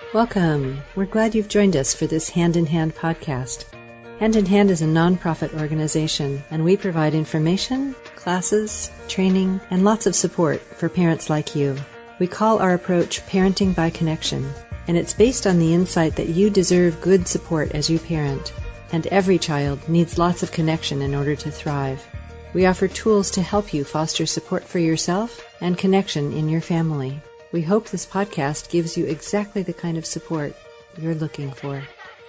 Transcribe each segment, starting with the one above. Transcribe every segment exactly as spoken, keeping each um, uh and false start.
Welcome. We're glad you've joined us for this Hand in Hand podcast. Hand in Hand is a nonprofit organization, and we provide information, classes, training, and lots of support for parents like you. We call our approach Parenting by Connection, and it's based on the insight that you deserve good support as you parent, and every child needs lots of connection in order to thrive. We offer tools to help you foster support for yourself and connection in your family. We hope this podcast gives you exactly the kind of support you're looking for.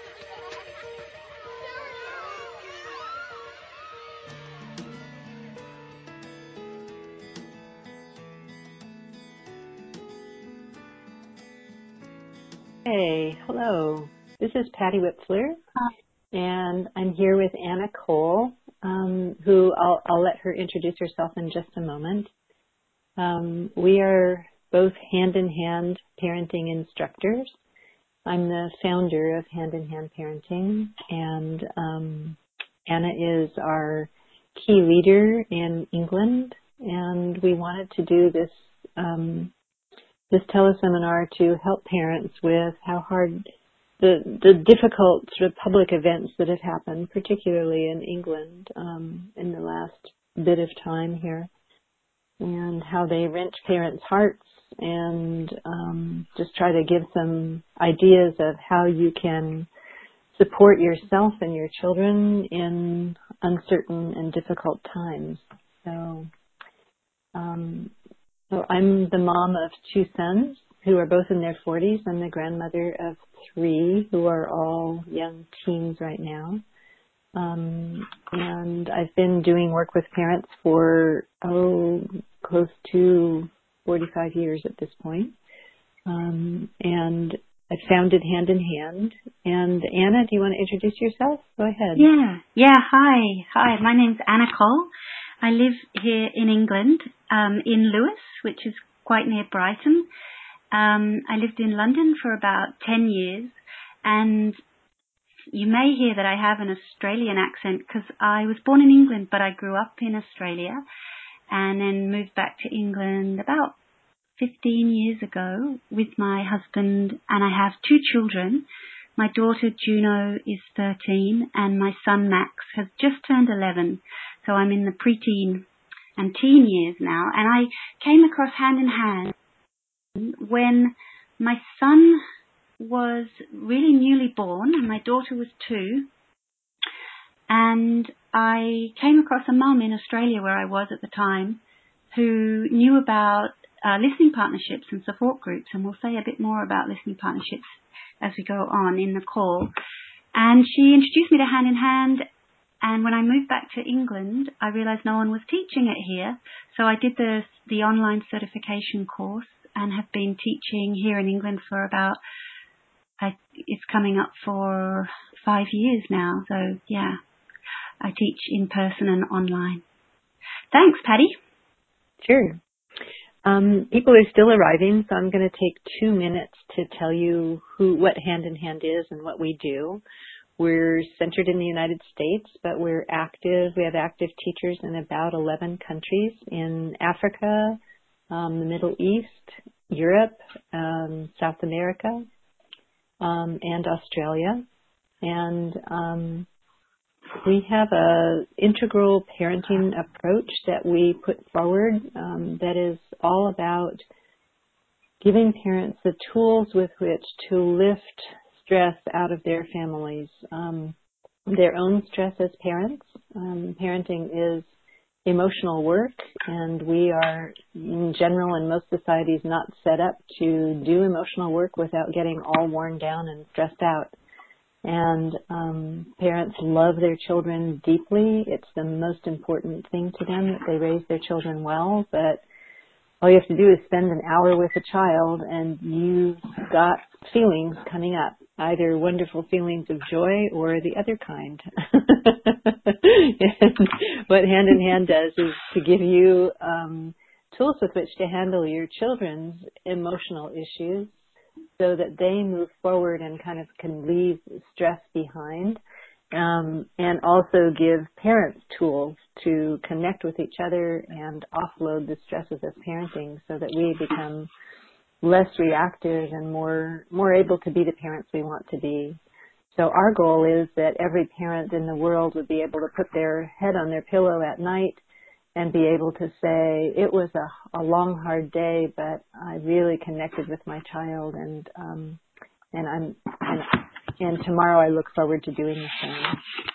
Hey, hello. This is Patty Wipfler, and I'm here with Anna Cole, um, who I'll, I'll let her introduce herself in just a moment. Um, we are both hand-in-hand parenting instructors. I'm the founder of Hand-in-Hand Parenting, and um, Anna is our key leader in England, and we wanted to do this um, this teleseminar to help parents with how hard the the difficult sort of public events that have happened, particularly in England um, in the last bit of time here, and how they wrench parents' hearts, and um, just try to give some ideas of how you can support yourself and your children in uncertain and difficult times. So, um, so I'm the mom of two sons who are both in their forties. I'm the grandmother of three who are all young teens right now. Um, and I've been doing work with parents for, oh, close to forty-five years at this point. Um, and I founded Hand in Hand. And Anna, do you want to introduce yourself? Go ahead. Yeah, yeah, hi. Hi, my name's Anna Cole. I live here in England, um, in Lewes, which is quite near Brighton. Um, I lived in London for about ten years, and you may hear that I have an Australian accent because I was born in England, but I grew up in Australia and then moved back to England about fifteen years ago with my husband, and I have two children. My daughter Juno is thirteen and my son Max has just turned eleven, so I'm in the preteen and teen years now. And I came across Hand in Hand when my son was really newly born and my daughter was two, and I came across a mum in Australia where I was at the time who knew about uh, listening partnerships and support groups, and we'll say a bit more about listening partnerships as we go on in the call. And she introduced me to Hand in Hand, and when I moved back to England, I realised no one was teaching it here, so I did the, the online certification course and have been teaching here in England for about, I, it's coming up for five years now, so yeah, I teach in person and online. Thanks, Patty. Sure. Um, people are still arriving, so I'm going to take two minutes to tell you who, what Hand in Hand is and what we do. We're centered in the United States, but we're active. We have active teachers in about eleven countries in Africa, um, the Middle East, Europe, um, South America, um, and Australia. And um, we have a integral parenting approach that we put forward um, that is all about giving parents the tools with which to lift stress out of their families, um, their own stress as parents. Um, parenting is emotional work, and we are, in general, in most societies, not set up to do emotional work without getting all worn down and stressed out. And um, parents love their children deeply. It's the most important thing to them that they raise their children well, but all you have to do is spend an hour with a child and you've got feelings coming up, either wonderful feelings of joy or the other kind. And what Hand in Hand does is to give you um, tools with which to handle your children's emotional issues so that they move forward and kind of can leave stress behind. Um, and also give parents tools to connect with each other and offload the stresses of parenting so that we become less reactive and more more able to be the parents we want to be. So our goal is that every parent in the world would be able to put their head on their pillow at night and be able to say, it was a, a long, hard day, but I really connected with my child, and um, and I'm and, and tomorrow I look forward to doing the same.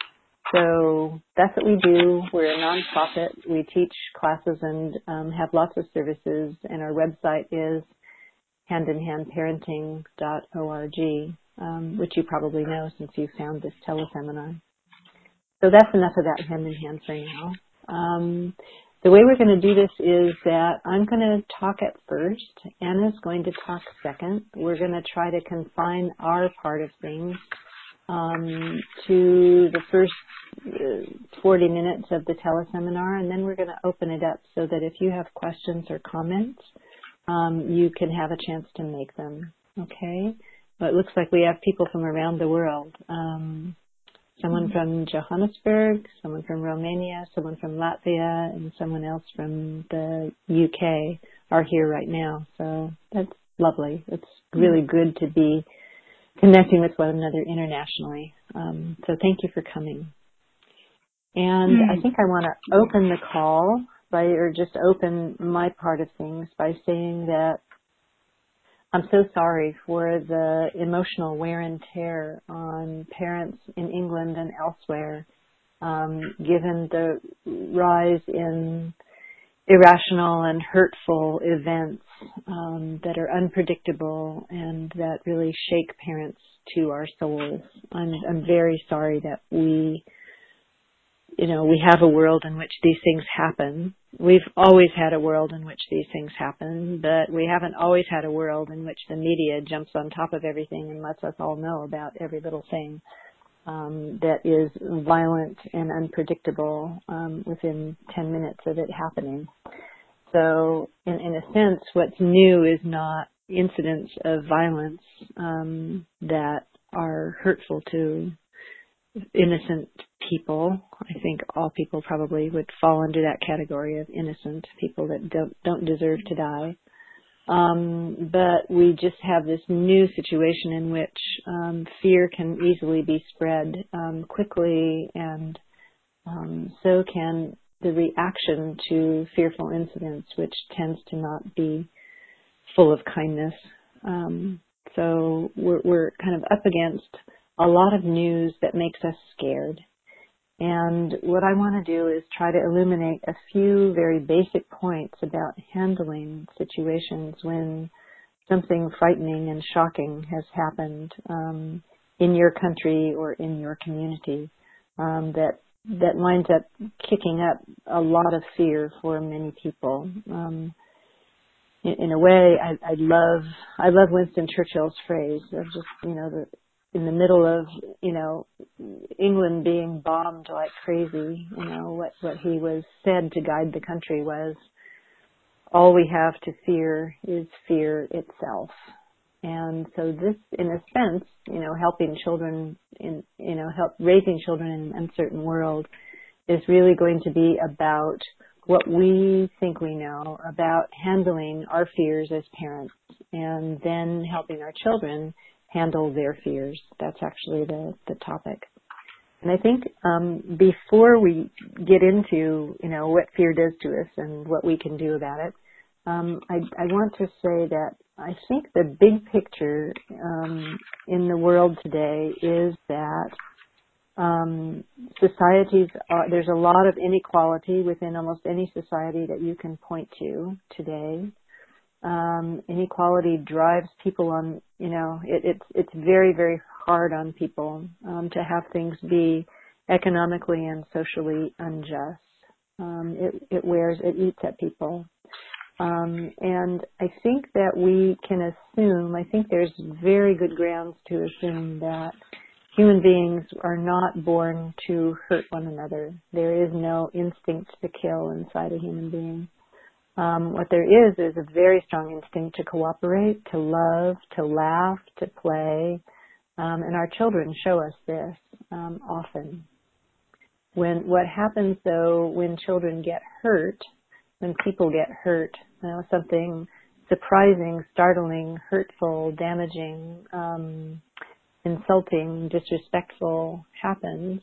So that's what we do. We're a nonprofit. We teach classes and um, have lots of services, and our website is hand in hand parenting dot org, um, which you probably know since you found this teleseminar. So that's enough of that hand in hand for now. Um, the way we're going to do this is that I'm going to talk at first. Anna's going to talk second. We're going to try to confine our part of things um, to the first uh, forty minutes of the teleseminar, and then we're going to open it up so that if you have questions or comments, um, you can have a chance to make them. Okay? But it looks like we have people from around the world. Um, someone from Johannesburg, someone from Romania, someone from Latvia, and someone else from the U K are here right now. So that's lovely. It's really good to be connecting with one another internationally. Um, so thank you for coming. And I think I want to open the call by, or just open my part of things by saying that I'm so sorry for the emotional wear and tear on parents in England and elsewhere, um, given the rise in irrational and hurtful events um, that are unpredictable and that really shake parents to our souls. I'm, I'm very sorry that we, you know, we have a world in which these things happen. We've always had a world in which these things happen, but we haven't always had a world in which the media jumps on top of everything and lets us all know about every little thing um, that is violent and unpredictable um, within ten minutes of it happening. So in, in a sense, what's new is not incidents of violence um, that are hurtful to innocent people. I think all people probably would fall under that category of innocent people that don't, don't deserve to die. Um, but we just have this new situation in which um, fear can easily be spread um, quickly, and um, so can the reaction to fearful incidents, which tends to not be full of kindness. Um, so we're, we're kind of up against a lot of news that makes us scared. And what I want to do is try to illuminate a few very basic points about handling situations when something frightening and shocking has happened um, in your country or in your community um, that that winds up kicking up a lot of fear for many people. Um, in, in a way, I, I love I love Winston Churchill's phrase of just, you know, the in the middle of, you know, England being bombed like crazy, you know, what, what he was said to guide the country was, all we have to fear is fear itself. And so this, in a sense, you know, helping children in, you know, help raising children in an uncertain world is really going to be about what we think we know about handling our fears as parents, and then helping our children handle their fears. That's actually the, the topic. And I think um, before we get into, you know, what fear does to us and what we can do about it, um, I, I want to say that I think the big picture um, in the world today is that um, societies are, there's a lot of inequality within almost any society that you can point to today. Um, inequality drives people on, you know, it, it's it's very, very hard on people um, to have things be economically and socially unjust. Um, it, it wears, it eats at people. Um, and I think that we can assume, I think there's very good grounds to assume that human beings are not born to hurt one another. There is no instinct to kill inside a human being. Um, what there is is a very strong instinct to cooperate, to love, to laugh, to play, um, and our children show us this um, often. When what happens though when children get hurt, when people get hurt, you know, something surprising, startling, hurtful, damaging, um, insulting, disrespectful happens,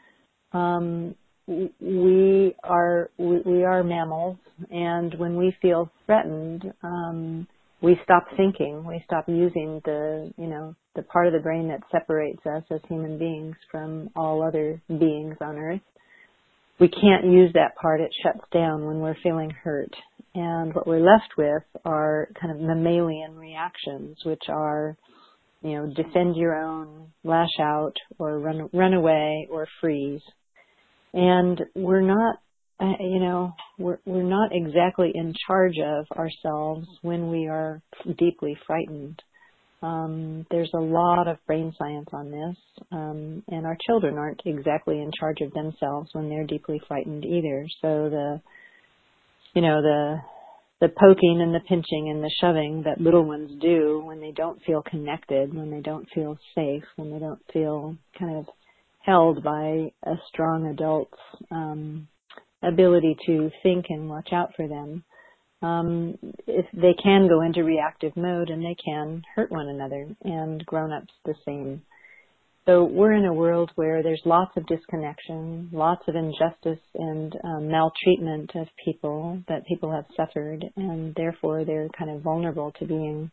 um, we are we, we are mammals, and when we feel threatened, um, we stop thinking. We stop using the you know the part of the brain that separates us as human beings from all other beings on Earth. We can't use that part. It shuts down when we're feeling hurt, and what we're left with are kind of mammalian reactions, which are you know defend your own, lash out, or run run away, or freeze. And we're not, uh, you know, we're, we're not exactly in charge of ourselves when we are deeply frightened. Um, there's a lot of brain science on this, um, and our children aren't exactly in charge of themselves when they're deeply frightened either. So the, you know, the the poking and the pinching and the shoving that little ones do when they don't feel connected, when they don't feel safe, when they don't feel kind of held by a strong adult's um, ability to think and watch out for them, um, if they can go into reactive mode and they can hurt one another, and grown-ups the same. So we're in a world where there's lots of disconnection, lots of injustice and um, maltreatment of people that people have suffered, and therefore they're kind of vulnerable to being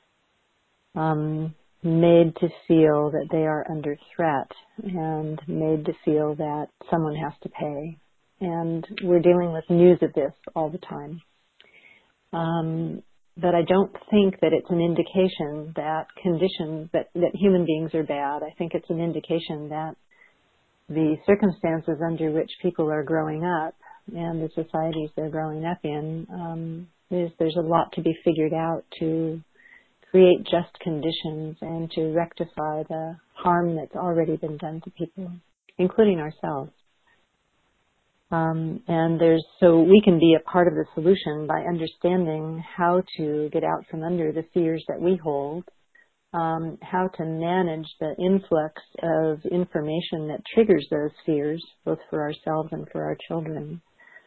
um, made to feel that they are under threat and made to feel that someone has to pay. And we're dealing with news of this all the time. Um, but I don't think that it's an indication that conditions, that, that human beings are bad. I think it's an indication that the circumstances under which people are growing up and the societies they're growing up in, um, is, there's a lot to be figured out to create just conditions and to rectify the harm that's already been done to people, including ourselves. Um, and there's so we can be a part of the solution by understanding how to get out from under the fears that we hold, um, how to manage the influx of information that triggers those fears, both for ourselves and for our children.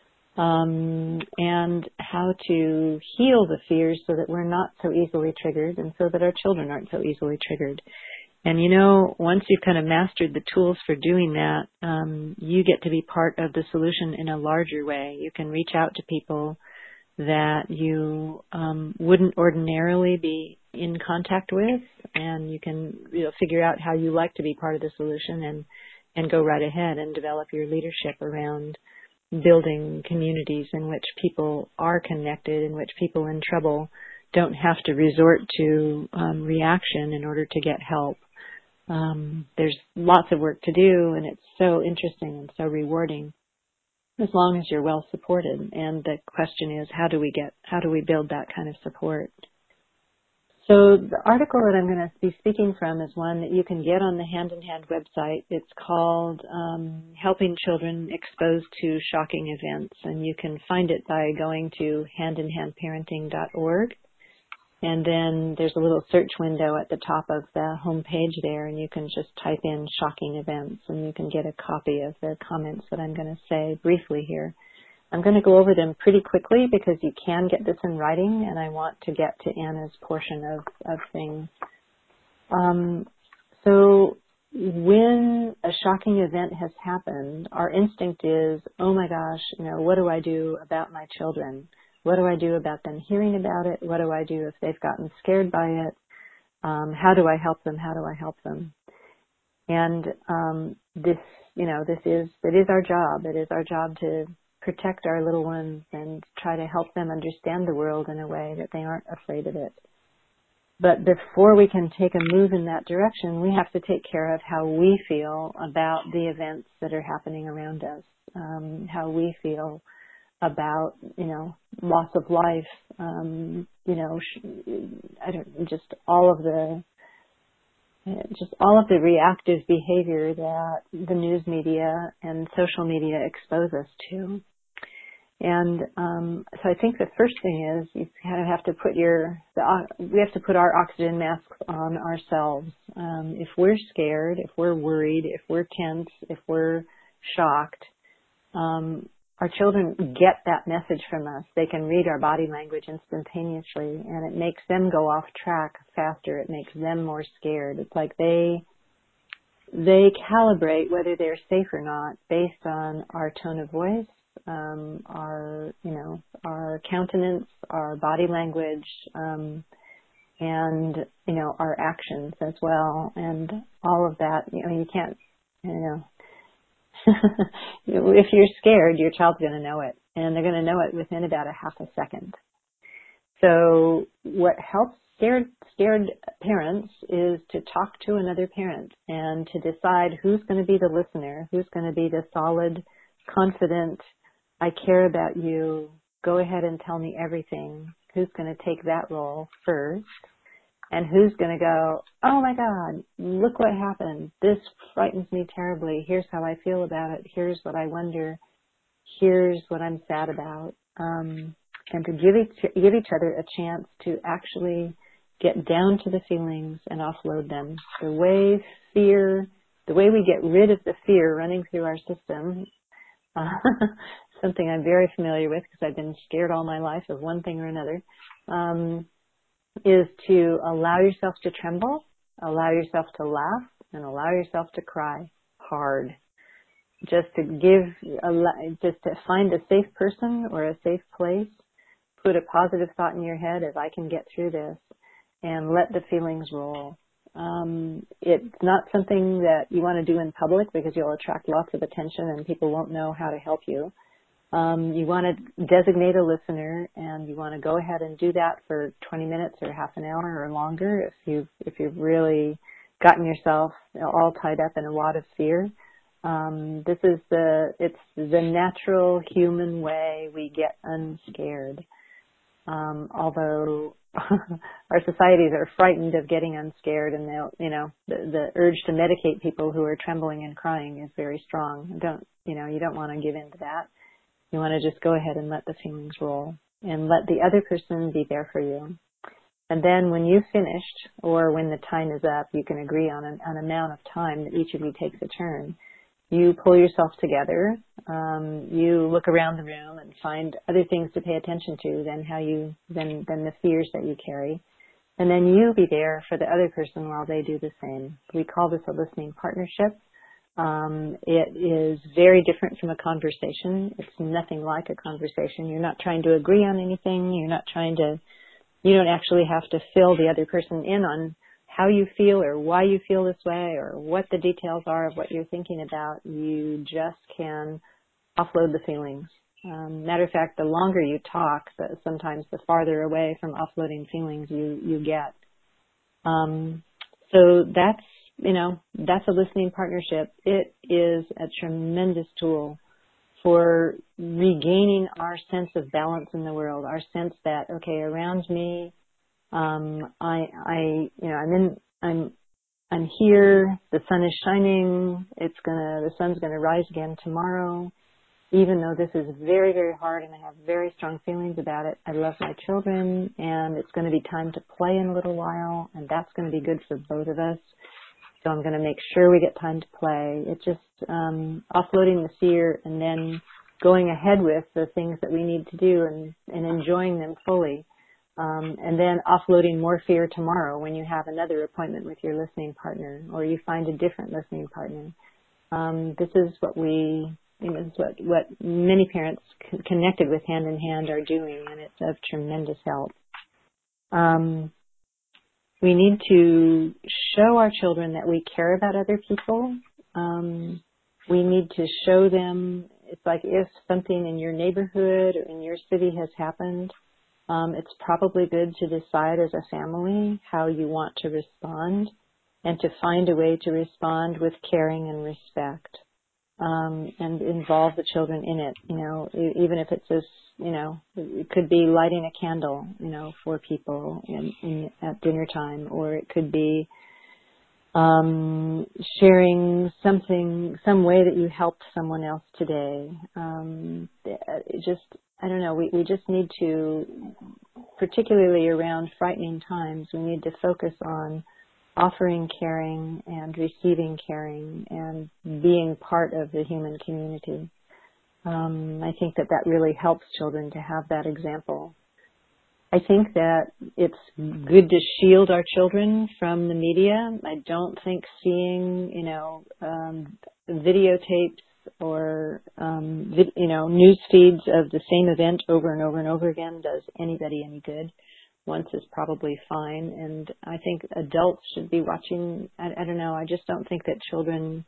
Um, and how to heal the fears so that we're not so easily triggered and so that our children aren't so easily triggered. And, you know, once you've kind of mastered the tools for doing that, um, you get to be part of the solution in a larger way. You can reach out to people that you um, wouldn't ordinarily be in contact with, and you can you know, figure out how you like to be part of the solution and, and go right ahead and develop your leadership around building communities in which people are connected, in which people in trouble don't have to resort to um, reaction in order to get help. Um, there's lots of work to do, and it's so interesting and so rewarding as long as you're well supported. And the question is, how do we get, how do we build that kind of support? So the article that I'm going to be speaking from is one that you can get on the Hand in Hand website. It's called um, Helping Children Exposed to Shocking Events, and you can find it by going to hand in hand parenting dot org. And then there's a little search window at the top of the home page there, and you can just type in shocking events, and you can get a copy of the comments that I'm going to say briefly here. I'm going to go over them pretty quickly because you can get this in writing, and I want to get to Anna's portion of, of things. Um, so when a shocking event has happened, our instinct is, oh my gosh, you know, what do I do about my children? What do I do about them hearing about it? What do I do if they've gotten scared by it? Um, how do I help them? How do I help them? And um, this, you know, this is, it is our job. It is our job to protect our little ones and try to help them understand the world in a way that they aren't afraid of it. But before we can take a move in that direction, we have to take care of how we feel about the events that are happening around us, um, how we feel about, you know, loss of life, um, you know, sh- I don't, just all of the, just all of the reactive behavior that the news media and social media expose us to. And um, so I think the first thing is you kind of have to put your, the, we have to put our oxygen masks on ourselves. Um, if we're scared, if we're worried, if we're tense, if we're shocked, um, our children get that message from us. They can read our body language instantaneously, and it makes them go off track faster. It makes them more scared. It's like they they calibrate whether they're safe or not based on our tone of voice, um, our you know our countenance, our body language, um, and you know our actions as well, and all of that. You know, you can't you know. If you're scared, your child's going to know it, and they're going to know it within about a half a second. So what helps scared, scared parents is to talk to another parent and to decide who's going to be the listener, who's going to be the solid, confident, I care about you, go ahead and tell me everything, who's going to take that role first. And who's going to go, oh my God, look what happened. This frightens me terribly. Here's how I feel about it. Here's what I wonder. Here's what I'm sad about. Um, and to give each, give each other a chance to actually get down to the feelings and offload them. The way fear, the way we get rid of the fear running through our system, uh, something I'm very familiar with because I've been scared all my life of one thing or another, um, is to allow yourself to tremble, allow yourself to laugh, and allow yourself to cry hard. Just to give, a, just to find a safe person or a safe place, put a positive thought in your head as I can get through this, and let the feelings roll. Um, it's not something that you want to do in public because you'll attract lots of attention and people won't know how to help you. Um, you want to designate a listener, and you want to go ahead and do that for twenty minutes or half an hour or longer if you've, if you've really gotten yourself all tied up in a lot of fear. Um, this is the, it's the natural human way we get unscared. Um, although our societies are frightened of getting unscared, and they'll, you know, the, the urge to medicate people who are trembling and crying is very strong. Don't, you know, you don't want to give in to that. You want to just go ahead and let the feelings roll and let the other person be there for you. And then when you've finished, or when the time is up, you can agree on an, an amount of time that each of you takes a turn. You pull yourself together. Um, you look around the room and find other things to pay attention to than how you than than the fears that you carry. And then you be there for the other person while they do the same. We call this a listening partnership. Um, it is very different from a conversation. It's nothing like a conversation. You're not trying to agree on anything. You're not trying to, you don't actually have to fill the other person in on how you feel or why you feel this way or what the details are of what you're thinking about. You just can offload the feelings. Um, matter of fact, the longer you talk, the, sometimes the farther away from offloading feelings you, you get. Um, so that's, you know, that's a listening partnership. It is a tremendous tool for regaining our sense of balance in the world, our sense that, okay, around me, um, I, I, you know, I'm in, I'm, I'm here. The sun is shining. It's gonna, the sun's gonna rise again tomorrow. Even though this is very, very hard and I have very strong feelings about it, I love my children, and it's going to be time to play in a little while, and that's going to be good for both of us. So I'm going to make sure we get time to play. It's just um, offloading the fear and then going ahead with the things that we need to do and, and enjoying them fully. Um, and then offloading more fear tomorrow when you have another appointment with your listening partner or you find a different listening partner. Um, this is what we, you know, this is what, what many parents c- connected with Hand in Hand are doing, and it's of tremendous help. Um, We need to show our children that we care about other people. Um, we need to show them, it's like if something in your neighborhood or in your city has happened, um, it's probably good to decide as a family how you want to respond and to find a way to respond with caring and respect. Um, and involve the children in it, you know, e- even if it's just, you know, it could be lighting a candle, you know, for people in, in, at dinner time, or it could be um, sharing something, some way that you helped someone else today. Um, it just, I don't know, we, we just need to, particularly around frightening times, we need to focus on offering caring and receiving caring and being part of the human community. Um, I think that that really helps children to have that example. I think that it's good to shield our children from the media. I don't think seeing, you know, um, videotapes or, um, vid- you know, news feeds of the same event over and over and over again does anybody any good. Once is probably fine. And I think adults should be watching. I, I don't know. I just don't think that children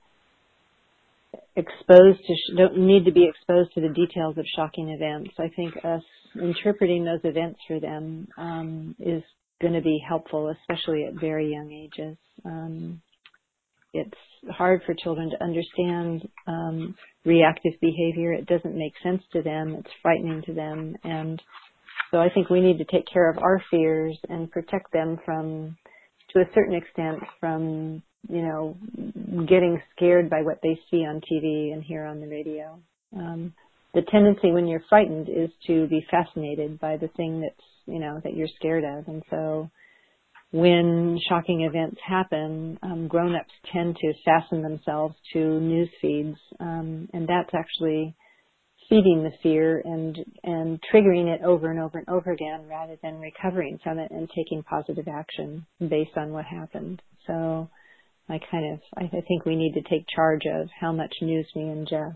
exposed to sh- don't need to be exposed to the details of shocking events. I think us interpreting those events for them um, is going to be helpful, especially at very young ages. Um, it's hard for children to understand um, reactive behavior. It doesn't make sense to them. It's frightening to them. And so I think we need to take care of our fears and protect them from, to a certain extent, from, you know, getting scared by what they see on T V and hear on the radio. Um, the tendency when you're frightened is to be fascinated by the thing that's, you know, that you're scared of. And so when shocking events happen, um, grown-ups tend to fasten themselves to news feeds, um, and that's actually feeding the fear and and triggering it over and over and over again rather than recovering from it and taking positive action based on what happened. So I kind of, I, I think we need to take charge of how much news we ingest.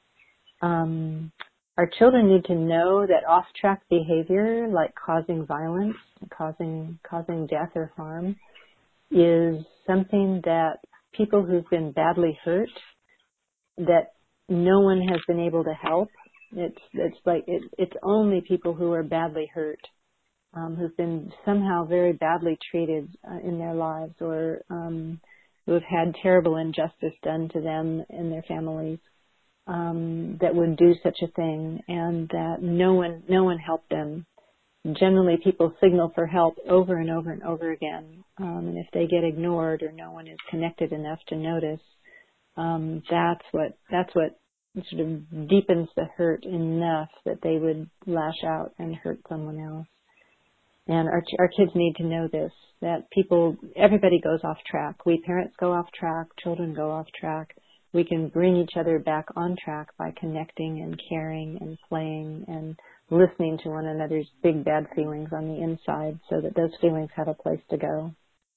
Um, our children need to know that off-track behavior, like causing violence, causing causing death or harm, is something that people who've been badly hurt, that no one has been able to help. It's it's like it, it's only people who are badly hurt, um, who've been somehow very badly treated uh, in their lives, or um, who have had terrible injustice done to them and their families, um, that would do such a thing, and that no one no one helped them. Generally, people signal for help over and over and over again, um, and if they get ignored or no one is connected enough to notice, um, that's what that's what sort of deepens the hurt enough that they would lash out and hurt someone else. And our our kids need to know this, that people, everybody goes off track. We parents go off track, children go off track. We can bring each other back on track by connecting and caring and playing and listening to one another's big bad feelings on the inside so that those feelings have a place to go.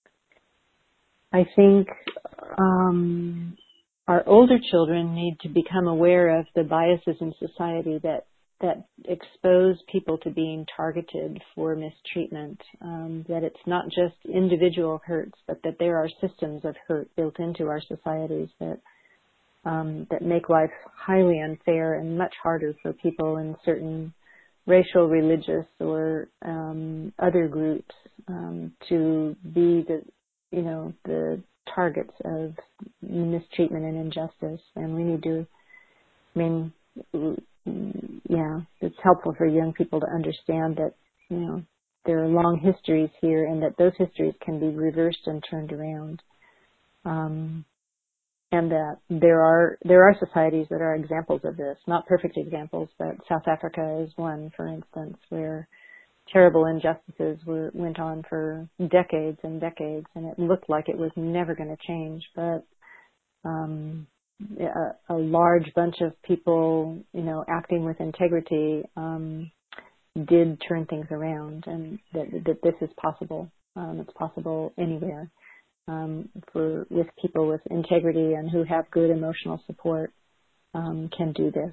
I think um, our older children need to become aware of the biases in society that that expose people to being targeted for mistreatment, um, that it's not just individual hurts, but that there are systems of hurt built into our societies that um, that make life highly unfair and much harder for people in certain racial, religious, or um, other groups um, to be the, you know, the targets of mistreatment and injustice. And we need to, I mean, yeah, it's helpful for young people to understand that, you know, there are long histories here and that those histories can be reversed and turned around. Um, and that there are there are societies that are examples of this, not perfect examples, but South Africa is one, for instance, where terrible injustices were, went on for decades and decades, and it looked like it was never going to change. But um, a, a large bunch of people, you know, acting with integrity um, did turn things around, and that, that this is possible. Um, it's possible anywhere. Um, for with people with integrity and who have good emotional support um, can do this.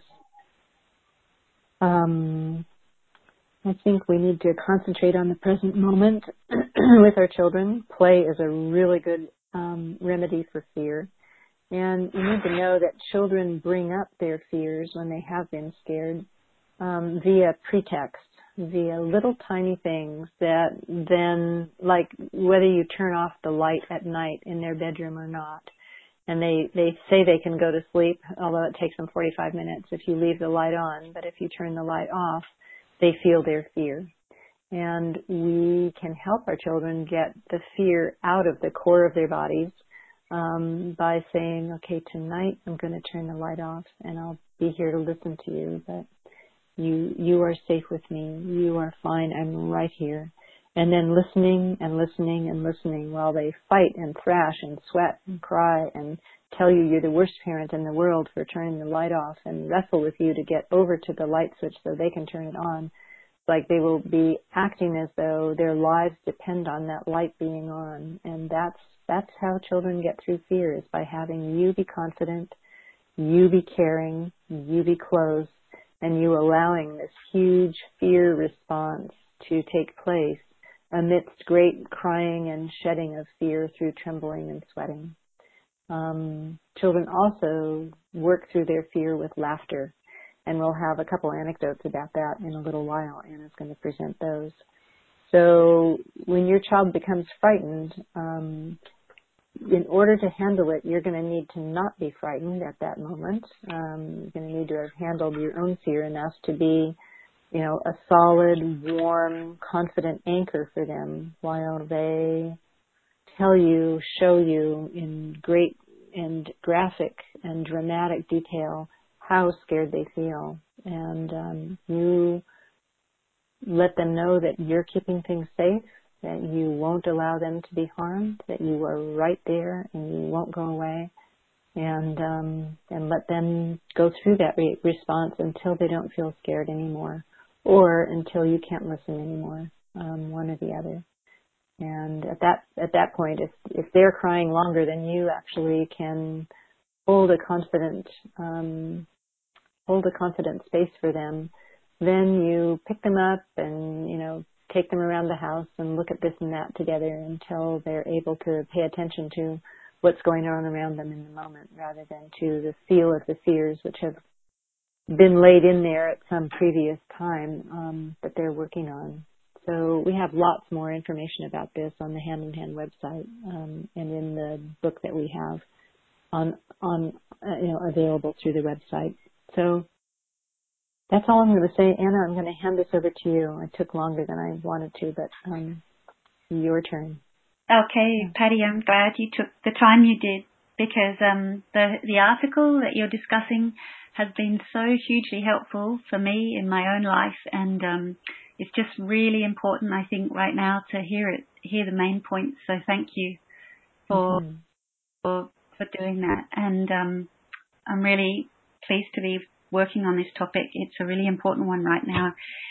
Um, I think we need to concentrate on the present moment with our children. Play is a really good um, remedy for fear. And you need to know that children bring up their fears when they have been scared um, via pretext, via little tiny things that then, like whether you turn off the light at night in their bedroom or not. And they, they say they can go to sleep, although it takes them forty-five minutes if you leave the light on. But if you turn the light off, they feel their fear. And we can help our children get the fear out of the core of their bodies um, by saying, okay, tonight I'm going to turn the light off and I'll be here to listen to you. But You you are safe with me. You are fine. I'm right here. And then listening and listening and listening while they fight and thrash and sweat and cry and tell you you're the worst parent in the world for turning the light off and wrestle with you to get over to the light switch so they can turn it on. Like they will be acting as though their lives depend on that light being on. And that's that's how children get through fear, is by having you be confident, you be caring, you be close, and you allowing this huge fear response to take place amidst great crying and shedding of fear through trembling and sweating. Um, children also work through their fear with laughter. And we'll have a couple anecdotes about that in a little while. Anna's going to present those. So when your child becomes frightened, um, in order to handle it, you're going to need to not be frightened at that moment. Um, you're going to need to have handled your own fear enough to be, you know, a solid, warm, confident anchor for them while they tell you, show you in great and graphic and dramatic detail how scared they feel. And um, you let them know that you're keeping things safe, that you won't allow them to be harmed, that you are right there and you won't go away, and um, and let them go through that re- response until they don't feel scared anymore, or until you can't listen anymore, um, one or the other. And at that at that point, if if they're crying longer than you actually can hold a confident um, hold a confident space for them, then you pick them up and, you know, take them around the house and look at this and that together until they're able to pay attention to what's going on around them in the moment, rather than to the feel of the fears which have been laid in there at some previous time um, that they're working on. So we have lots more information about this on the Hand in Hand website um, and in the book that we have on on uh, you know available through the website. So that's all I'm going to say. Anna, I'm going to hand this over to you. It took longer than I wanted to, but um, your turn. Okay, Patty, I'm glad you took the time you did, because um, the the article that you're discussing has been so hugely helpful for me in my own life, and um, it's just really important, I think, right now to hear it, hear the main points. So thank you for Mm-hmm. for, for doing that, and um, I'm really pleased to be working on this topic. It's a really important one right now.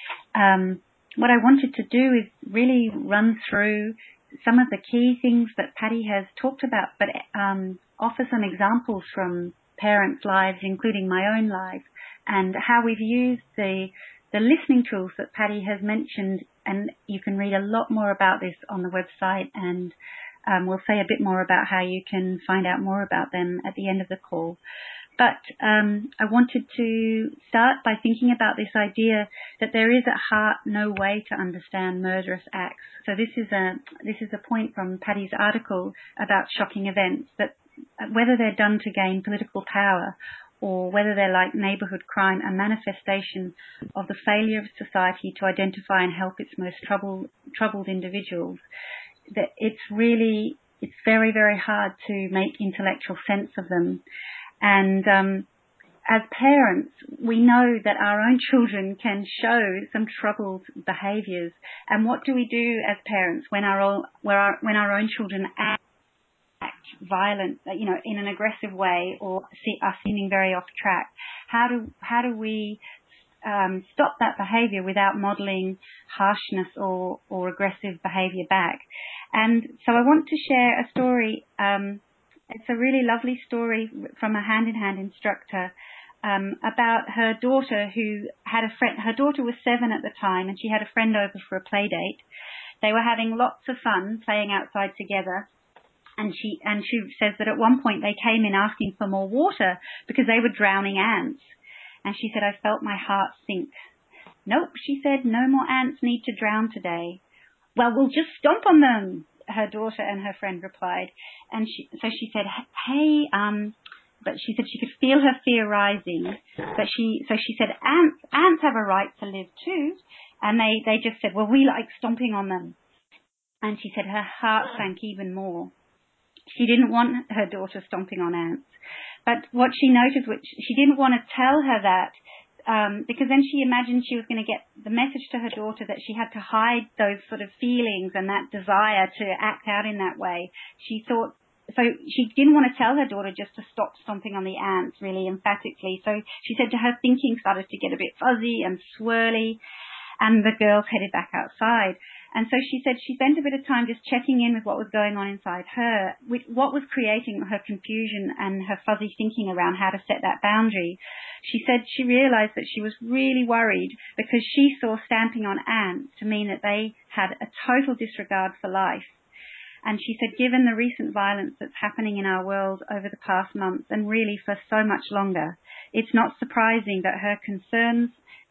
Um, what I wanted to do is really run through some of the key things that Patty has talked about, but um, offer some examples from parents' lives, including my own life, and how we've used the the listening tools that Patty has mentioned. And you can read a lot more about this on the website, and um, we'll say a bit more about how you can find out more about them at the end of the call. But um, I wanted to start by thinking about this idea that there is at heart no way to understand murderous acts. So this is a this is a point from Patty's article about shocking events, that whether they're done to gain political power or whether they're like neighbourhood crime, a manifestation of the failure of society to identify and help its most troubled troubled individuals, that it's really it's very, very hard to make intellectual sense of them. And um, as parents, we know that our own children can show some troubled behaviours. And what do we do as parents when our own, when our, when our own children act, act violent, you know, in an aggressive way, or see, are seeming very off track? How do how do we um, stop that behaviour without modelling harshness or or aggressive behaviour back? And so I want to share a story. Um, It's a really lovely story from a hand-in-hand instructor um, about her daughter who had a friend. Her daughter was seven at the time, and she had a friend over for a play date. They were having lots of fun playing outside together, and she and she says that at one point they came in asking for more water because they were drowning ants. And she said, "I felt my heart sink." "Nope," she said, "no more ants need to drown today." "Well, we'll just stomp on them," her daughter and her friend replied. And she, so she said, hey, um, but she said she could feel her fear rising. But she, so she said, ants, ants have a right to live too. And they, they just said, well, we like stomping on them. And she said her heart sank even more. She didn't want her daughter stomping on ants. But what she noticed, which she didn't want to tell her that, Um, because then she imagined she was going to get the message to her daughter that she had to hide those sort of feelings and that desire to act out in that way. She thought so she didn't want to tell her daughter just to stop stomping on the ants really emphatically. So she said to her thinking started to get a bit fuzzy and swirly, and the girls headed back outside. And so she said she spent a bit of time just checking in with what was going on inside her, with what was creating her confusion and her fuzzy thinking around how to set that boundary. She said she realized that she was really worried because she saw stamping on ants to mean that they had a total disregard for life. And she said, given the recent violence that's happening in our world over the past months and really for so much longer, it's not surprising that her concerns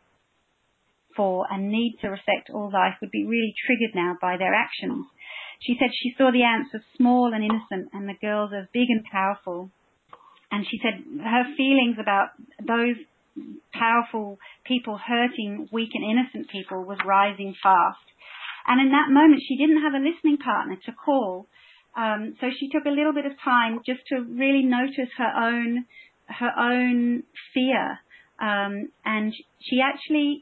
for and need to respect all life would be really triggered now by their actions. She said she saw the ants as small and innocent and the girls as big and powerful. And she said her feelings about those powerful people hurting weak and innocent people was rising fast. And in that moment, she didn't have a listening partner to call. Um, so she took a little bit of time just to really notice her own, her own fear. Um, and she actually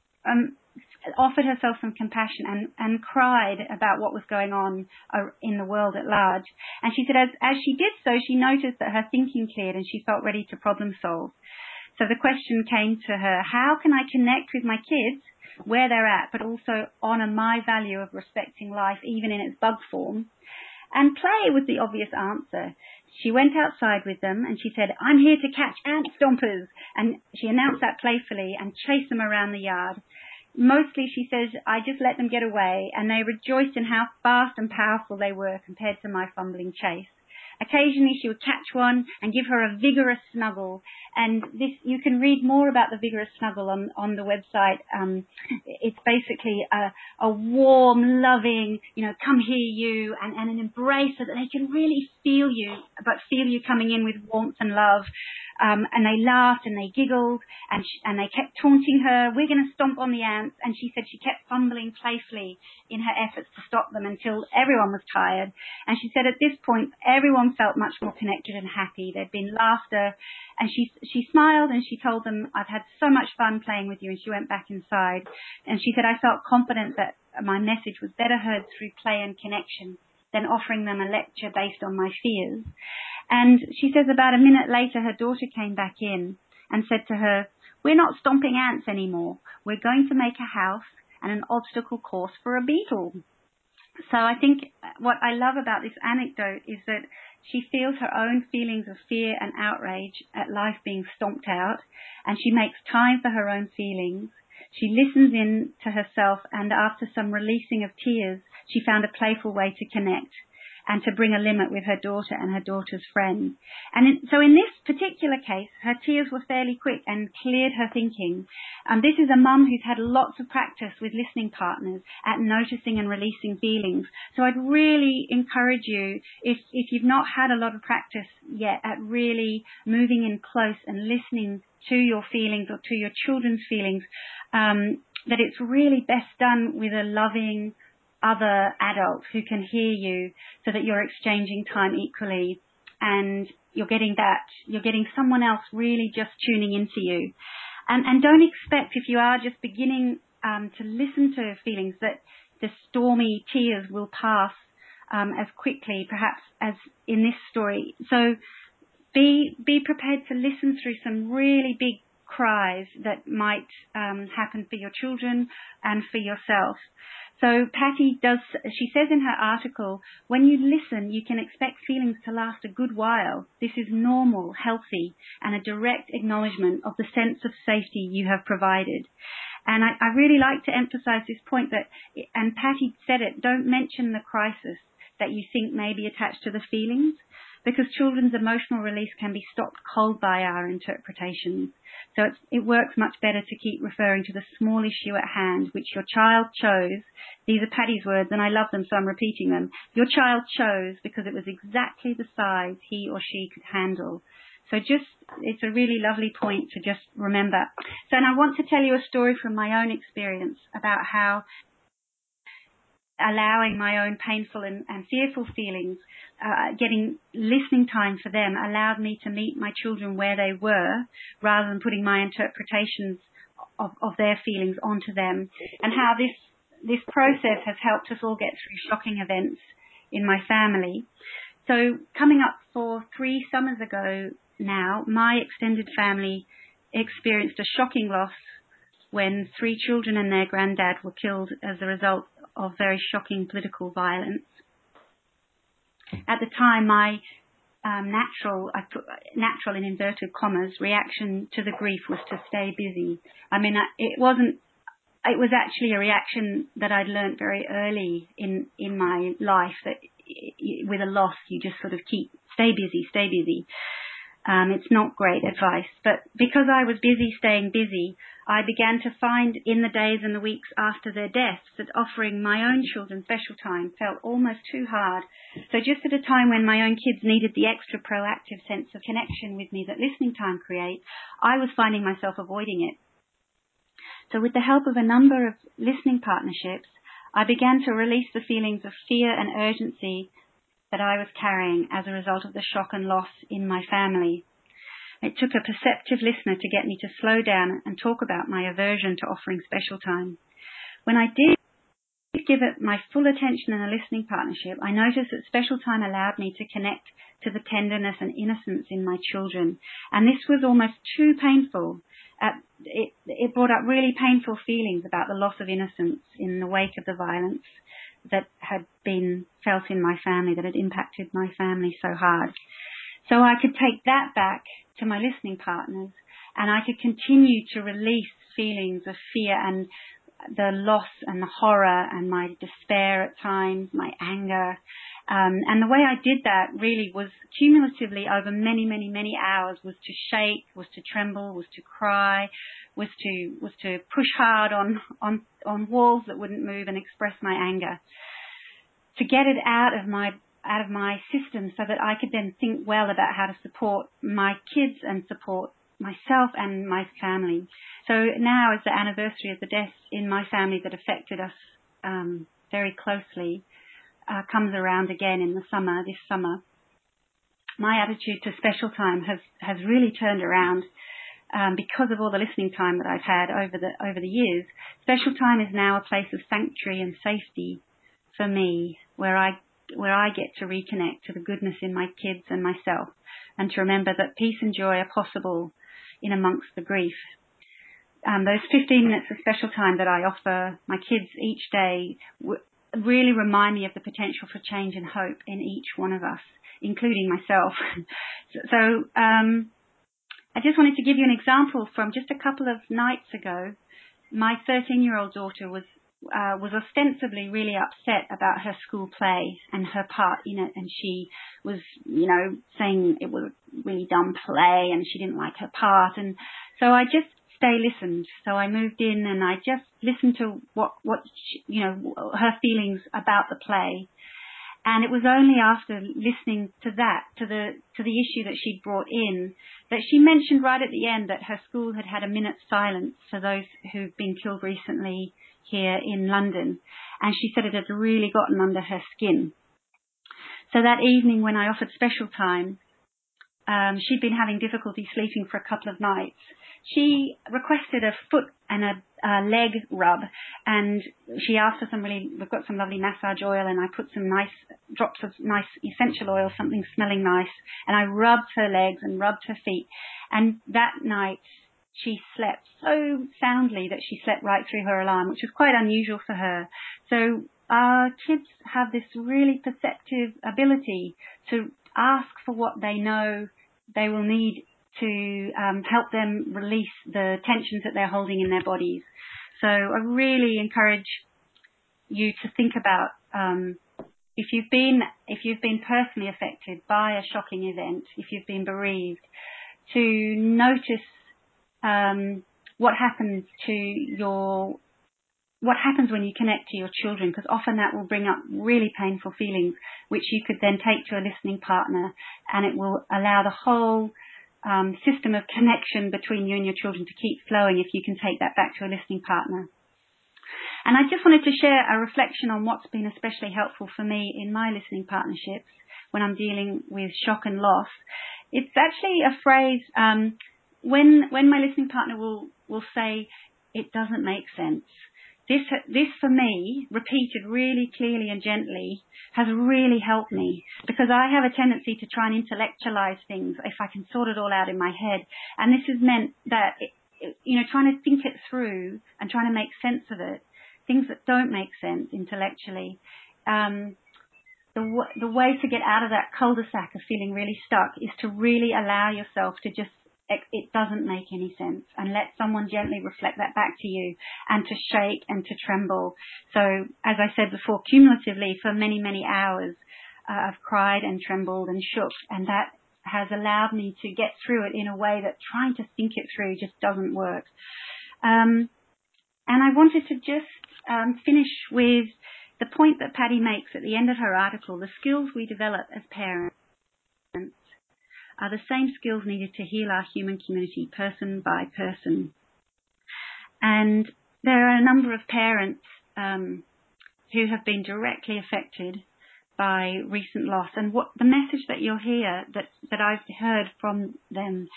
Um, offered herself some compassion and, and cried about what was going on uh, in the world at large. And she said as, as she did so, she noticed that her thinking cleared and she felt ready to problem solve. So the question came to her, how can I connect with my kids where they're at, but also honour my value of respecting life, even in its bug form? And play was the obvious answer. She went outside with them and she said, I'm here to catch ant stompers. And she announced that playfully and chased them around the yard. Mostly, she says, I just let them get away and they rejoiced in how fast and powerful they were compared to my fumbling chase. Occasionally she would catch one and give her a vigorous snuggle. And this, you can read more about the vigorous snuggle on, on the website. Um, it's basically a, a warm, loving, you know, come here you, and, and an embrace so that they can really feel you, but feel you coming in with warmth and love. Um, and they laughed and they giggled and sh- and they kept taunting her, we're going to stomp on the ants. And she said she kept fumbling playfully in her efforts to stop them until everyone was tired. And she said at this point, everyone felt much more connected and happy. There'd been laughter. And she she smiled and she told them, I've had so much fun playing with you. And she went back inside. And she said, I felt confident that my message was better heard through play and connection than offering them a lecture based on my fears. And she says about a minute later, her daughter came back in and said to her, we're not stomping ants anymore. We're going to make a house and an obstacle course for a beetle. So I think what I love about this anecdote is that she feels her own feelings of fear and outrage at life being stomped out, and she makes time for her own feelings. She listens in to herself, and after some releasing of tears, she found a playful way to connect and to bring a limit with her daughter and her daughter's friend. And in, so in this particular case, her tears were fairly quick and cleared her thinking. And this is a mum who's had lots of practice with listening partners at noticing and releasing feelings. So I'd really encourage you, if, if you've not had a lot of practice yet at really moving in close and listening to your feelings or to your children's feelings, um, that it's really best done with a loving other adult who can hear you, so that you're exchanging time equally and you're getting that, you're getting someone else really just tuning into you. And, and don't expect, if you are just beginning um, to listen to feelings, that the stormy tears will pass um, as quickly, perhaps, as in this story. So be, be prepared to listen through some really big cries that might um, happen for your children and for yourself. So Patty does, she says in her article, when you listen, you can expect feelings to last a good while. This is normal, healthy, and a direct acknowledgement of the sense of safety you have provided. And I, I really like to emphasize this point that, and Patty said it, don't mention the crisis that you think may be attached to the feelings, because children's emotional release can be stopped cold by our interpretations. So it's, it works much better to keep referring to the small issue at hand, which your child chose. These are Patty's words, and I love them, so I'm repeating them. Your child chose because it was exactly the size he or she could handle. So just, it's a really lovely point to just remember. So, and I want to tell you a story from my own experience about how allowing my own painful and, and fearful feelings, uh, getting listening time for them allowed me to meet my children where they were, rather than putting my interpretations of, of their feelings onto them, and how this this process has helped us all get through shocking events in my family. so coming up for three summers ago now, my extended family experienced a shocking loss when three children and their granddad were killed as a result of very shocking political violence. At the time, my um, natural, I put, natural in inverted commas, reaction to the grief was to stay busy. I mean, it wasn't, it was actually a reaction that I'd learned very early in, in my life, that with a loss, you just sort of keep, stay busy, stay busy. Um, it's not great advice, but because I was busy staying busy, I began to find in the days and the weeks after their deaths that offering my own children special time felt almost too hard. So just at a time when my own kids needed the extra proactive sense of connection with me that listening time creates, I was finding myself avoiding it. So with the help of a number of listening partnerships, I began to release the feelings of fear and urgency that I was carrying as a result of the shock and loss in my family. It took a perceptive listener to get me to slow down and talk about my aversion to offering special time. When I did give it my full attention in a listening partnership, I noticed that special time allowed me to connect to the tenderness and innocence in my children. And this was almost too painful. Uh, it, it brought up really painful feelings about the loss of innocence in the wake of the violence that had been felt in my family, that had impacted my family so hard. So I could take that back to my listening partners, and I could continue to release feelings of fear and the loss and the horror and my despair at times, my anger. Um, and the way I did that really was cumulatively over many, many, many hours was to shake, was to tremble, was to cry, was to was to push hard on, on, on walls that wouldn't move and express my anger, to get it out of my out of my system so that I could then think well about how to support my kids and support myself and my family. So now, as the anniversary of the deaths in my family that affected us um, very closely uh, comes around again in the summer, this summer, my attitude to special time has, has really turned around um, because of all the listening time that I've had over the over the years. Special time is now a place of sanctuary and safety for me, where I where I get to reconnect to the goodness in my kids and myself, and to remember that peace and joy are possible in amongst the grief. Um, those fifteen minutes of special time that I offer my kids each day w- really remind me of the potential for change and hope in each one of us, including myself. so um, I just wanted to give you an example from just a couple of nights ago. My thirteen-year-old daughter was Uh, was ostensibly really upset about her school play and her part in it, and she was, you know, saying it was a really dumb play and she didn't like her part. And so I just stay listened. So I moved in and I just listened to what, what she, you know, her feelings about the play. And it was only after listening to that, to the to the issue that she'd brought in, that she mentioned right at the end that her school had had a minute's silence for those who've been killed recently here in London. And she said it had really gotten under her skin. So that evening when I offered special time, um, she'd been having difficulty sleeping for a couple of nights. She requested a foot and a, a leg rub, and she asked for some really, we've got some lovely massage oil, and I put some nice drops of nice essential oil, something smelling nice, and I rubbed her legs and rubbed her feet. And that night she slept so soundly that she slept right through her alarm, which was quite unusual for her. So our kids have this really perceptive ability to ask for what they know they will need to um, help them release the tensions that they're holding in their bodies. So I really encourage you to think about um, if you've been if you've been personally affected by a shocking event, if you've been bereaved, to notice um, what happens to your what happens when you connect to your children, because often that will bring up really painful feelings, which you could then take to a listening partner, and it will allow the whole um, system of connection between you and your children to keep flowing if you can take that back to a listening partner. And I just wanted to share a reflection on what's been especially helpful for me in my listening partnerships when I'm dealing with shock and loss. It's actually a phrase, um, when when my listening partner will, will say, it doesn't make sense. This, this for me, repeated really clearly and gently, has really helped me, because I have a tendency to try and intellectualize things if I can sort it all out in my head. And this has meant that, it, it, you know, trying to think it through and trying to make sense of it, things that don't make sense intellectually, um, the, w- the way to get out of that cul-de-sac of feeling really stuck is to really allow yourself to just, it, it doesn't make any sense, and let someone gently reflect that back to you, and to shake and to tremble. So, as I said before, cumulatively for many, many hours, uh, I've cried and trembled and shook, and that has allowed me to get through it in a way that trying to think it through just doesn't work. Um, and I wanted to just um, finish with the point that Patty makes at the end of her article: the skills we develop as parents are the same skills needed to heal our human community, person by person. And there are a number of parents um, who have been directly affected by recent loss. And what the message that you'll hear, that, that I've heard from them,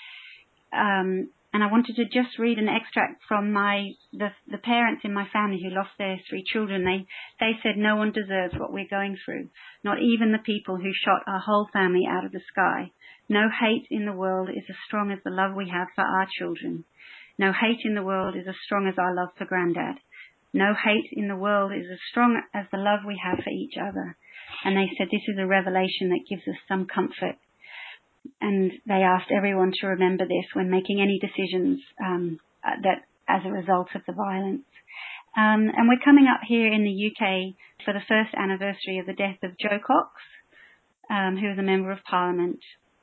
um, and I wanted to just read an extract from my the, the parents in my family who lost their three children. They they said, "No one deserves what we're going through, not even the people who shot our whole family out of the sky. No hate in the world is as strong as the love we have for our children. No hate in the world is as strong as our love for Granddad. No hate in the world is as strong as the love we have for each other." And they said this is a revelation that gives us some comfort. And they asked everyone to remember this when making any decisions um, that as a result of the violence. Um, and we're coming up here in the U K for the first anniversary of the death of Jo Cox, um, who was a Member of Parliament,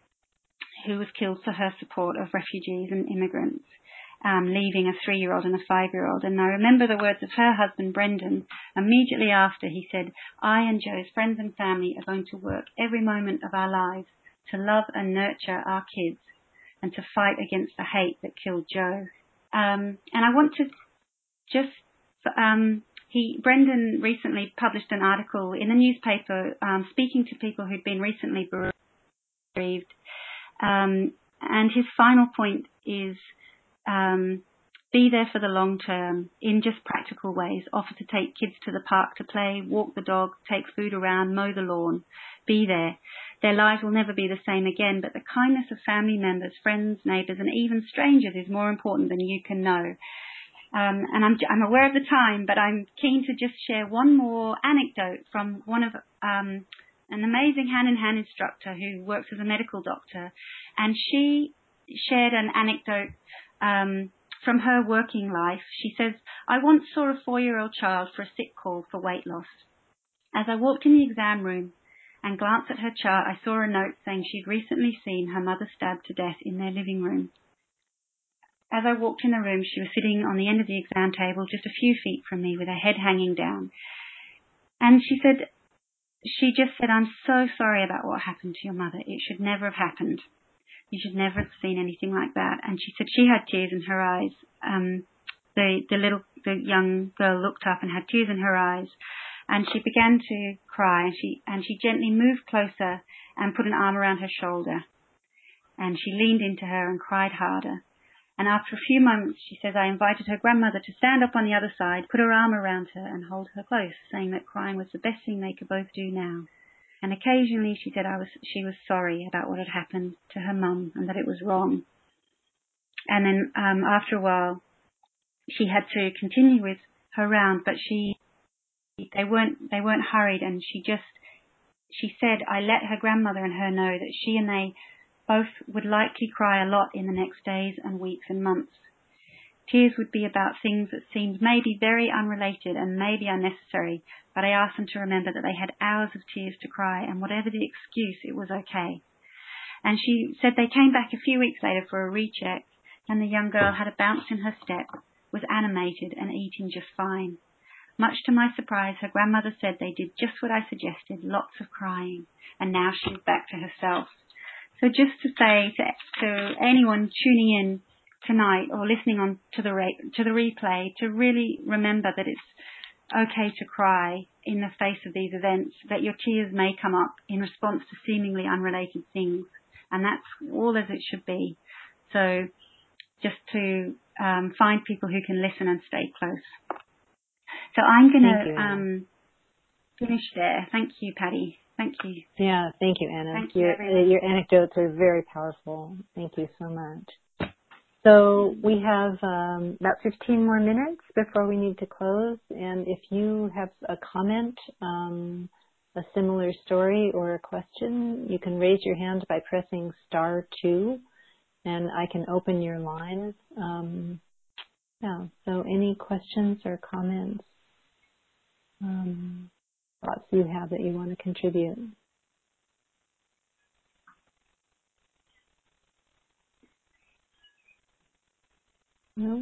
who was killed for her support of refugees and immigrants, um, leaving a three-year-old and a five-year-old. And I remember the words of her husband, Brendan, immediately after. He said, "I and Jo's friends and family are going to work every moment of our lives to love and nurture our kids and to fight against the hate that killed Jo." Um, and I want to just, um, he, Brendan recently published an article in the newspaper um, speaking to people who'd been recently bereaved. Um, and his final point is, um, be there for the long term in just practical ways. Offer to take kids to the park to play, walk the dog, take food around, mow the lawn. Be there. Their lives will never be the same again, but the kindness of family members, friends, neighbours, and even strangers is more important than you can know. Um, and I'm, I'm aware of the time, but I'm keen to just share one more anecdote from one of um, an amazing hand-in-hand instructor who works as a medical doctor. And she shared an anecdote um, from her working life. She says, "I once saw a four-year-old child for a sick call for weight loss. As I walked in the exam room and glanced at her chart, I saw a note saying she'd recently seen her mother stabbed to death in their living room. As I walked in the room, she was sitting on the end of the exam table just a few feet from me with her head hanging down. And she said, she just said, 'I'm so sorry about what happened to your mother. It should never have happened. You should never have seen anything like that.' And she said she had tears in her eyes. Um, the, the little, the young girl looked up and had tears in her eyes. And she began to cry, and she, and she gently moved closer and put an arm around her shoulder. And she leaned into her and cried harder. And after a few moments, she says, I invited her grandmother to stand up on the other side, put her arm around her and hold her close, saying that crying was the best thing they could both do now. And occasionally, she said, I was, she was sorry about what had happened to her mum and that it was wrong. And then um, after a while, she had to continue with her round, but she, they weren't, they weren't hurried. And she just, she said, I let her grandmother and her know that she and they both would likely cry a lot in the next days and weeks and months. Tears would be about things that seemed maybe very unrelated and maybe unnecessary, but I asked them to remember that they had hours of tears to cry, and whatever the excuse, it was okay. And she said they came back a few weeks later for a recheck, and the young girl had a bounce in her step, was animated and eating just fine. Much to my surprise, her grandmother said they did just what I suggested, lots of crying, and now she's back to herself. So just to say to, to anyone tuning in tonight or listening on to the re- to the replay, to really remember that it's okay to cry in the face of these events, that your tears may come up in response to seemingly unrelated things, and that's all as it should be. So just to um, find people who can listen and stay close. So I'm going to... Um, finish there. Thank you, Patty. Thank you. Yeah, thank you, Anna. Thank you, Your, everyone. your anecdotes are very powerful. Thank you so much. So we have um, about fifteen more minutes before we need to close. And if you have a comment, um, a similar story or a question, you can raise your hand by pressing star two, and I can open your line. Um, yeah, so any questions or comments, um, thoughts you have that you want to contribute? No?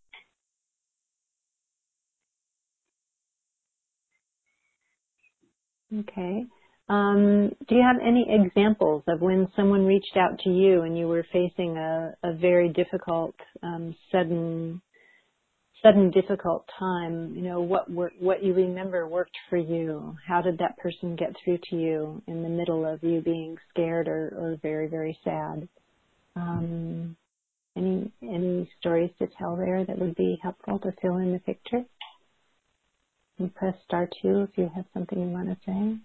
Okay. Um, do you have any examples of when someone reached out to you and you were facing a, a very difficult, um, sudden, sudden difficult time? You know, what wor- what you remember worked for you? How did that person get through to you in the middle of you being scared or, or very very sad? Um, any any stories to tell there that would be helpful to fill in the picture? You press star two if you have something you want to say.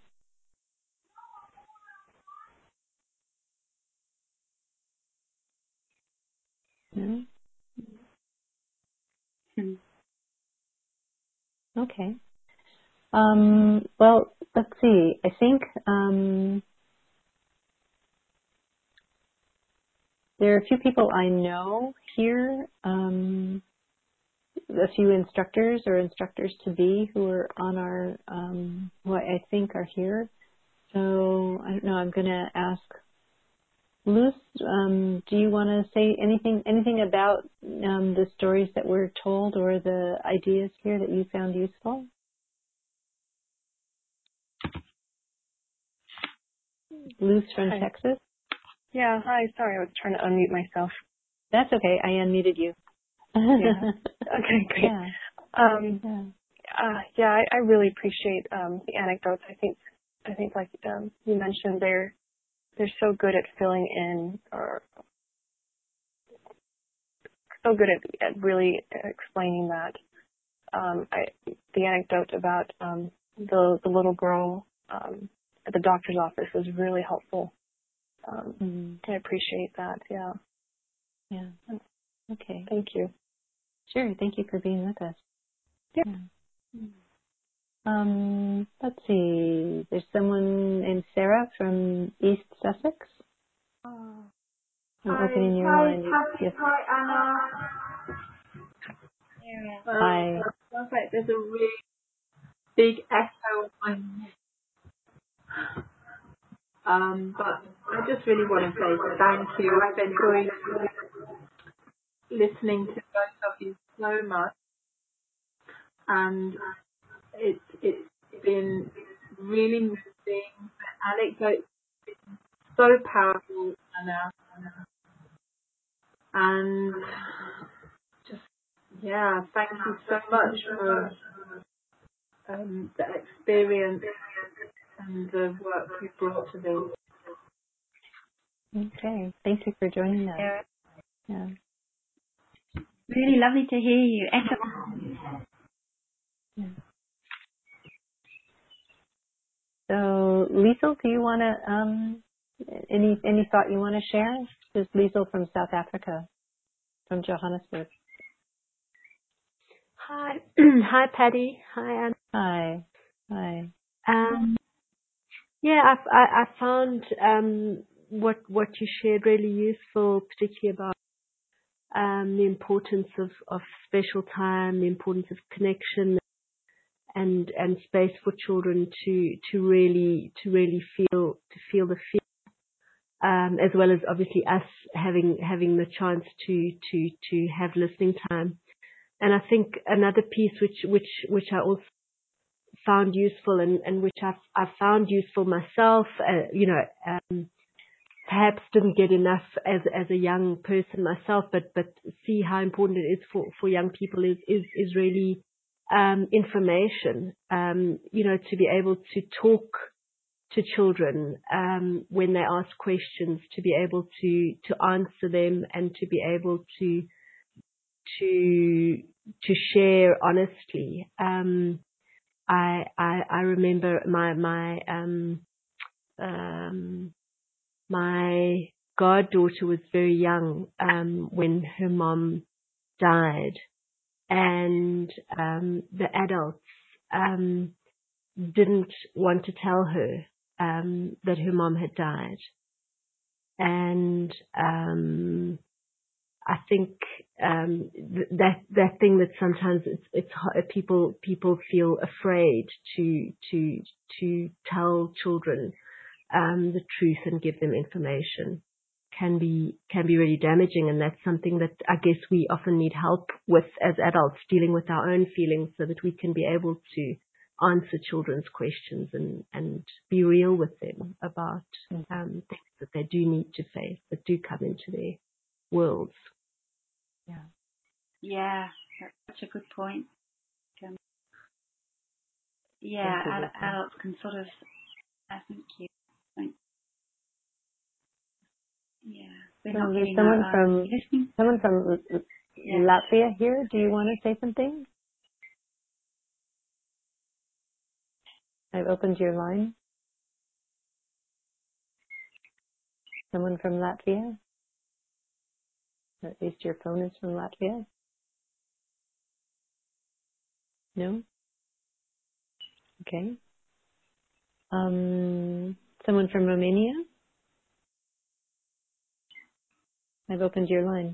No? Hmm. Okay. Um, well, let's see. I think um, there are a few people I know here, um, a few instructors or instructors to be who are on our, um, who I think are here. So I don't know. I'm going to ask Luce. Um, do you want to say anything, anything about um, the stories that were told or the ideas here that you found useful? Luce from Hi. Texas. Yeah, hi. Sorry, I was trying to unmute myself. That's okay. I unmuted you. Yeah. Okay, great. Yeah. Um, Yeah. uh, yeah, I, I really appreciate um, the anecdotes. I think, I think, like um, you mentioned, they're they're so good at filling in, or so good at, at really explaining that. Um, I, the anecdote about um, the the little girl um, at the doctor's office was really helpful. Um, Mm-hmm. I appreciate that. Yeah. Yeah. Okay. Thank you. Sure. Thank you for being with us. Yeah. Yeah. Um, let's see. There's someone named Sarah from East Sussex. Oh. I'm Hi, opening your hi, line. Kathy, Yes. hi, Anna. Um, Hi. sounds like there's a really big echo on my um, but I just really want to say thank you. I've enjoyed listening to both of you so much, and it's it's been really moving. The anecdote so powerful, Anna, and just yeah, thank you so much for um, the experience and the work you brought to this. Okay. Thank you for joining us. Yeah. Yeah. Really lovely to hear you. Echo. Yeah. So, Liesel, do you want to, um, any, any thought you want to share? This is Liesel from South Africa, from Johannesburg. Hi, hi, Patty. Hi, Anne. Hi. Hi. Um, yeah, I've, I, I found um, what what you shared really useful, particularly about um, the importance of, of special time, the importance of connection, and and space for children to to really to really feel to feel the feel, um, as well as obviously us having having the chance to to to have listening time. And I think another piece which which which I also found useful, and, and which I've, I've found useful myself, uh, you know, um, perhaps didn't get enough as, as a young person myself, but, but see how important it is for, for young people is, is, is really, um, information, um, you know, to be able to talk to children, um, when they ask questions, to be able to, to answer them, and to be able to, to, to share honestly. Um, I, I, I remember my, my, um, um, my goddaughter was very young, um, when her mom died, and, um, the adults, um, didn't want to tell her, um, that her mom had died. And, um, I think um, th- that that thing that sometimes it's it's hard, people people feel afraid to to to tell children um, the truth and give them information can be can be really damaging, and that's something that I guess we often need help with as adults, dealing with our own feelings so that we can be able to answer children's questions and and be real with them about um, things that they do need to face that do come into their worlds. Yeah. Yeah, that's such a good point. Um, yeah, ad- adults can sort of, I think you, think, yeah, we're so not there's getting someone our from own listening. someone from Yeah. Latvia here. Do you want to say something? I've opened your line. Someone from Latvia? Or at least your phone is from Latvia? No? Okay. Um, someone from Romania? I've opened your line.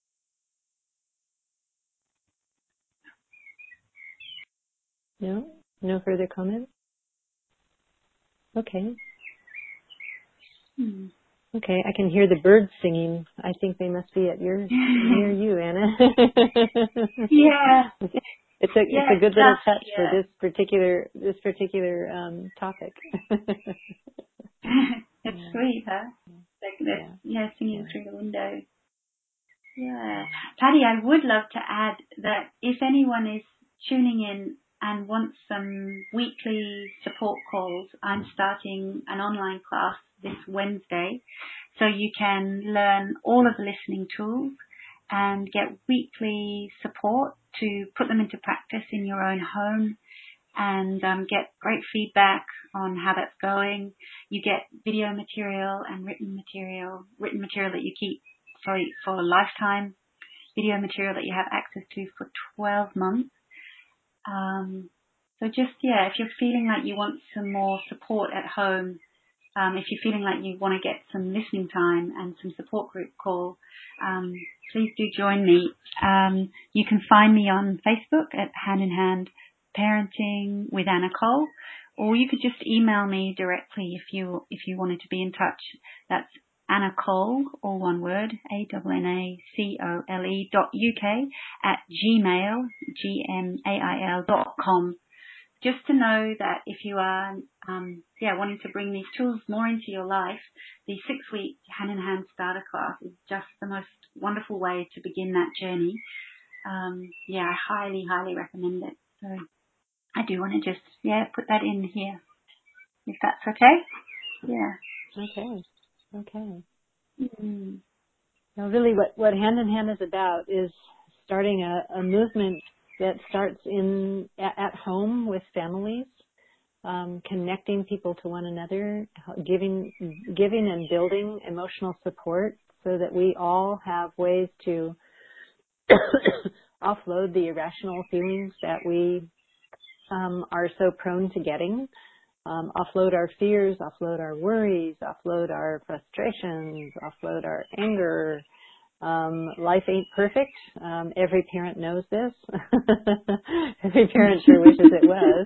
No? No further comments? Okay. Hmm. Okay, I can hear the birds singing. I think they must be at your near you, Anna. Yeah. It's a Yeah, it's a good little just, touch for yeah. this particular this particular um, topic. It's Yeah. sweet, huh? Like this, Yeah. yeah, singing Yeah. through the window. Yeah. Patty, I would love to add that if anyone is tuning in and wants some weekly support calls, I'm starting an online class this Wednesday. So you can learn all of the listening tools and get weekly support to put them into practice in your own home, and um, get great feedback on how that's going. You get video material and written material, written material that you keep for, for a lifetime, video material that you have access to for twelve months. Um, so just, yeah, if you're feeling like you want some more support at home, um, if you're feeling like you want to get some listening time and some support group call, um, please do join me. Um, you can find me on Facebook at Hand in Hand Parenting with Anna Cole, or you could just email me directly if you if you wanted to be in touch. That's Anna Cole, all one word, A N N A C O L E dot U K at gmail, G M A I L dot com. Just to know that if you are, um, yeah, wanting to bring these tools more into your life, the six-week hand-in-hand starter class is just the most wonderful way to begin that journey. Um, yeah, I highly, highly recommend it. So I do want to just, yeah, put that in here, if that's okay. Yeah. Okay. Okay. Mm-hmm. Now, really, what what Hand in Hand is about is starting a, a movement that starts in at, at home with families, um, connecting people to one another, giving giving and building emotional support, so that we all have ways to offload the irrational feelings that we um, are so prone to getting. Um, offload our fears, offload our worries, offload our frustrations, offload our anger. Um, life ain't perfect. Um, every parent knows this. Every parent sure wishes it was.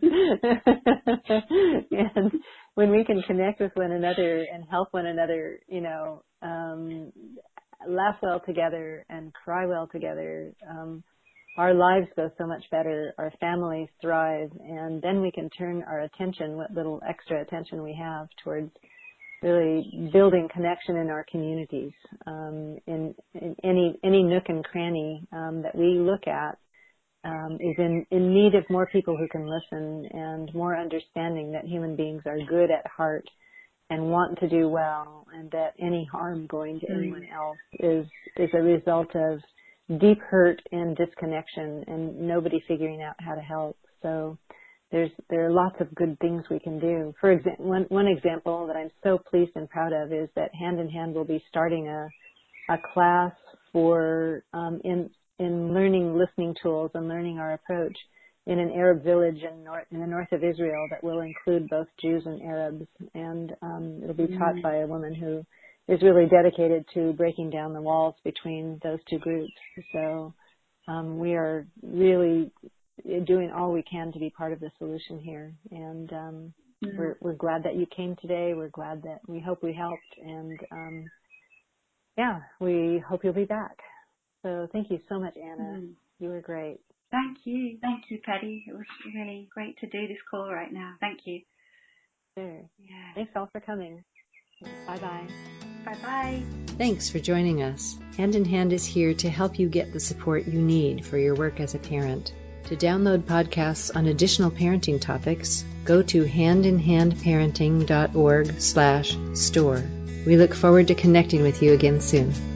And when we can connect with one another and help one another, you know, um, laugh well together and cry well together, um, our lives go so much better, our families thrive, and then we can turn our attention, what little extra attention we have, towards really building connection in our communities. Um, in, in any any nook and cranny um, that we look at um, is in, in need of more people who can listen and more understanding that human beings are good at heart and want to do well, and that any harm going to anyone else is is a result of deep hurt and disconnection and nobody figuring out how to help. So there's there are lots of good things we can do. For example, one, one example that I'm so pleased and proud of is that Hand in Hand will be starting a a class for um, in in learning listening tools and learning our approach in an Arab village in, north, in the north of Israel that will include both Jews and Arabs, and um, it'll be taught by a woman who is really dedicated to breaking down the walls between those two groups. So um, we are really doing all we can to be part of the solution here, and um, mm-hmm. we're, we're glad that you came today. We're glad that we hope we helped, and um, yeah, we hope you'll be back. So thank you so much, Anna. Mm. You were great. Thank you. Thank you, Patty. It was really great to do this call right now. Thank you. Sure. Yeah. Thanks all for coming. Bye-bye. Bye-bye. Thanks for joining us. Hand in Hand is here to help you get the support you need for your work as a parent. To download podcasts on additional parenting topics, go to handinhandparenting.org slash store. We look forward to connecting with you again soon.